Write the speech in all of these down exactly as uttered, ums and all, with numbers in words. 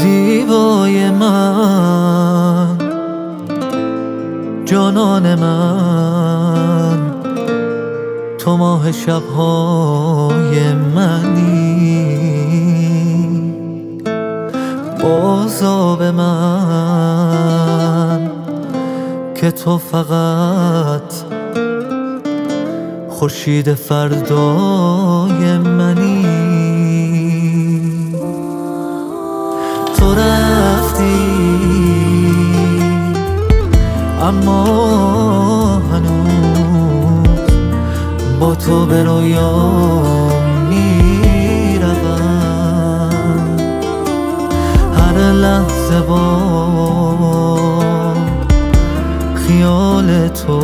زیبای من، جانان من، تو ماه شبهای منی، بازآب من که تو فقط خورشید فردای منی. تو رفتی اما هنوز با تو به رویام میروم، هر لحظه با خیال تو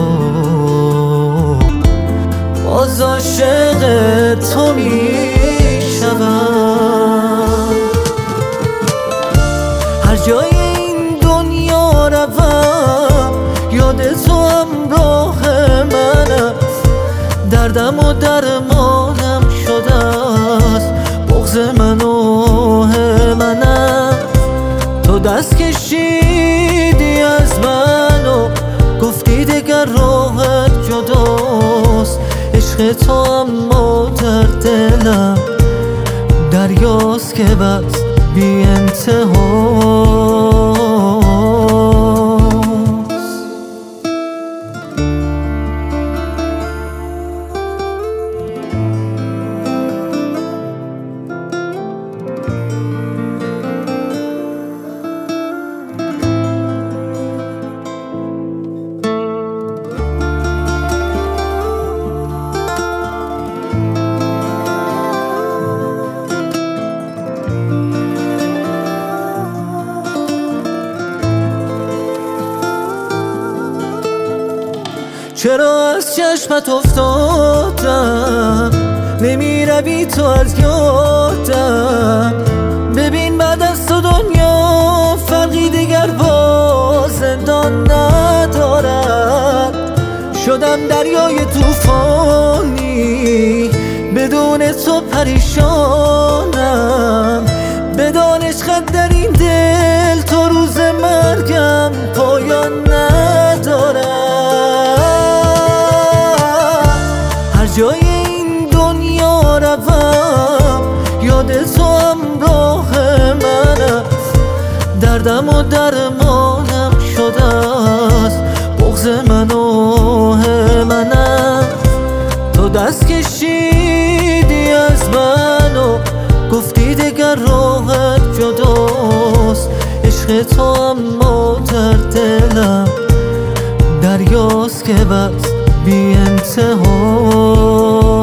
باز عاشق تو میشوم. هر جای این دنیا روم یاد تو همراه من است، دردم و درمانم شده است، بغض من و من است. تو دست کشیدی از من و گفتی دگر راهت جداست، عشق تو اما در دلم دریاست که بس بی انتهاست. چرا از چشمت افتادم، نمی روی تو از یادم. ببین بعد از تو دنیا فرقی دیگر با زندان ندارد. شدم دریای توفانی، بدون تو پریشانم. بدان عشقت در این دل تا روز مرگم پایان ندارد. جای این دنیا روم یاد تو همراه من است، دردم و درمانم شده است، بغض من و من است. تو دست کشیدی از من و گفتی دگر راهت جداست، عشق تو اما در دلم دریاست که بس بی انتها.